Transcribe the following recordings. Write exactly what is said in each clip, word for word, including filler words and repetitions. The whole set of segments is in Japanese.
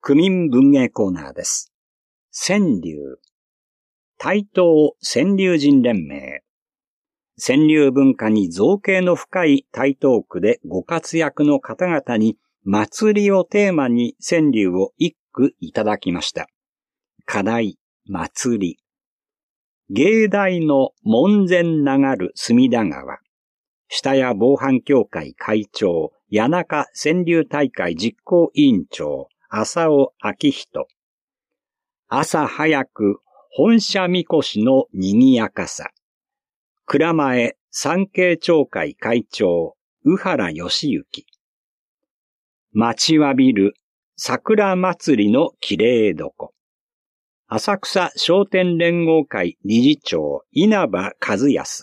区民文芸コーナーです。川柳。台東川柳人連盟。川柳文化に造詣の深い台東区でご活躍の方々に祭りをテーマに川柳を一句いただきました。課題、祭り。芸大の門前流る隅田川。下谷防犯協会会長、谷中川柳大会実行委員長、浅尾明人。朝早く本社みこしの賑やかさ。蔵前産経町会会長、宇原義行。待ちわびる桜祭りの綺麗どこ。浅草商店連合会理事長、稲葉和康。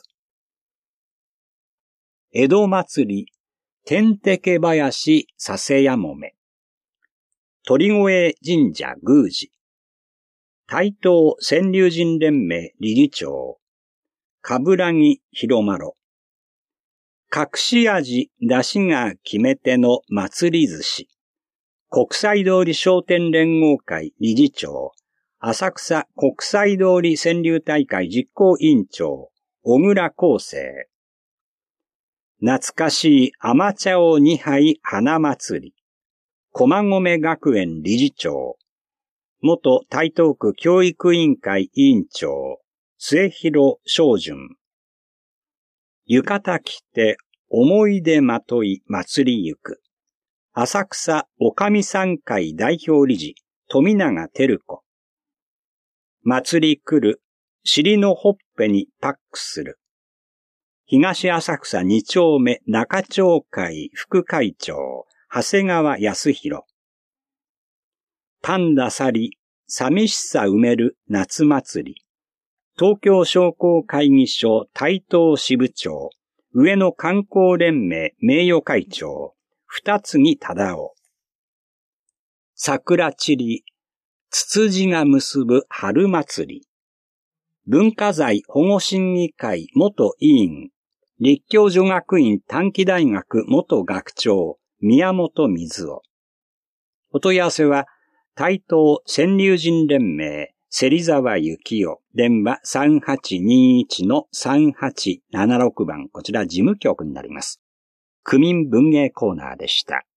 江戸祭り、天敵林佐世やもめ。鳥越神社宮司。台東川柳人連盟理事長。冠城広丸。隠し味出汁が決め手の祭り寿司。国際通り商店連合会理事長。浅草国際通り川柳大会実行委員長。小倉康生。懐かしい甘茶をにはい花祭り。駒込学園理事長。元台東区教育委員会委員長。末広昌順。浴衣着て思い出まとい祭りゆく。浅草おかみさん会代表理事。富永照子。祭り来る。尻のほっぺにパックする。東浅草に丁目中町会副会長、長谷川康弘。パンダ去り、寂しさ埋める夏祭り。東京商工会議所台東支部長、上野観光連盟名誉会長、二木忠夫。桜散り、つつじが結ぶ春祭り。文化財保護審議会元委員、立教女学院短期大学元学長、宮本水夫。お問い合わせは、台東川柳人連盟、芹沢幸男、電話 さんはちにいちのさんはちななろく 番、こちら事務局になります。区民文芸コーナーでした。